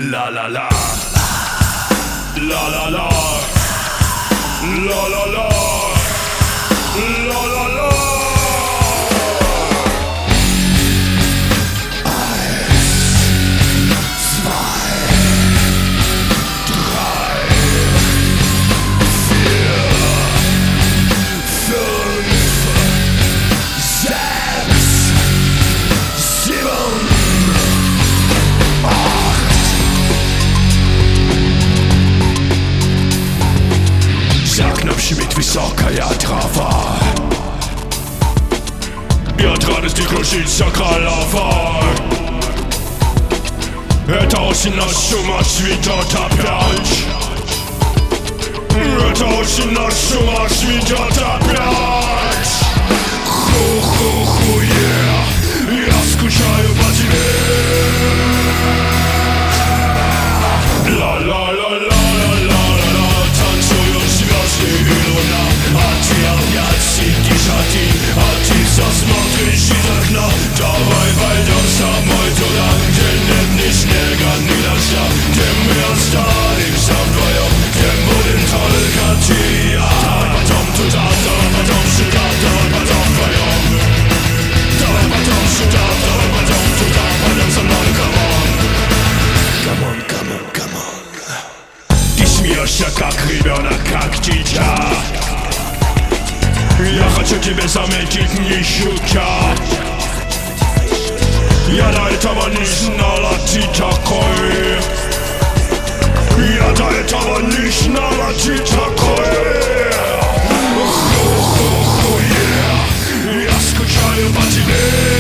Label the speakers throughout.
Speaker 1: La la la, la la la, la la la, la la la. Schmidt высокая трава, и от радости кружится голова. Это осень, наш с ума сведет опять. Это осень, наш с ума сведет опять. Ху-ху-ху, yeah. Я скучаю по тебе. Ла-ла-ла-ла. Сидишь один, а ты все смотришь из окна. Давай пойдем со мной туда, где нет ни снега, ни дождя, где мы останемся вдвоем, где будем только ты и я. Давай пойдем туда, давай пойдем сюда, давай пойдем вдвоем. Давай пойдем сюда, давай пойдем туда, пойдем со мной, come on. Come on, come on, come on. Ты смеешься, как ребенок, как дитя. Я хочу тебя заметить, не шутя. Я до этого не знала, ты такой. Я до этого не знала, ты такой. Ху-ху-ху, yeah. Я скучаю по тебе.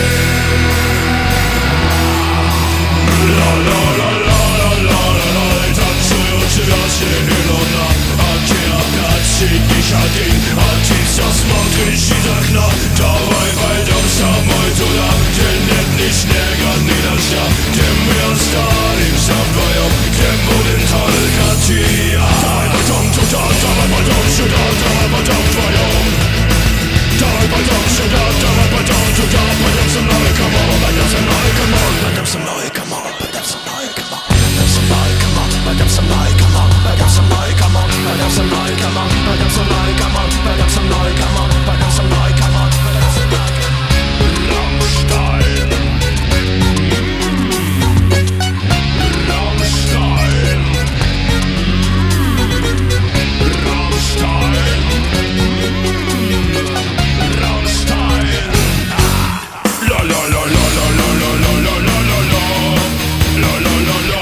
Speaker 1: Ла-ла-ла-ла-ла-ла-ла. Танцую тебя среди луна, а ты опять сидишь один, а ты все смотришь из окна. Давай пойдем со мной туда, где нет ни снега, ни дождя, где мы останемся вдвоем, где будем только ты и я. Давай пойдем туда, давай пойдем сюда, давай пойдем вдвоем. Давай пойдем сюда, давай пойдем туда, пойдем со мной, come on, пойдем со мной, come on, пойдем со мной, come on, пойдем со мной, come on, пойдем со мной, come on, пойдем со мной, come on, пойдем со мной, come on, пойдем со мной, come on, пойдем со мной, come on, пойдем со мной, come on, пойдем со мной, come on, пойдем со мной. Рамштайн. Рамштайн. Рамштайн. Рамштайн. La la la la la la la la la la la la la la la la.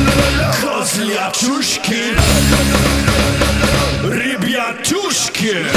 Speaker 1: Ребятушки!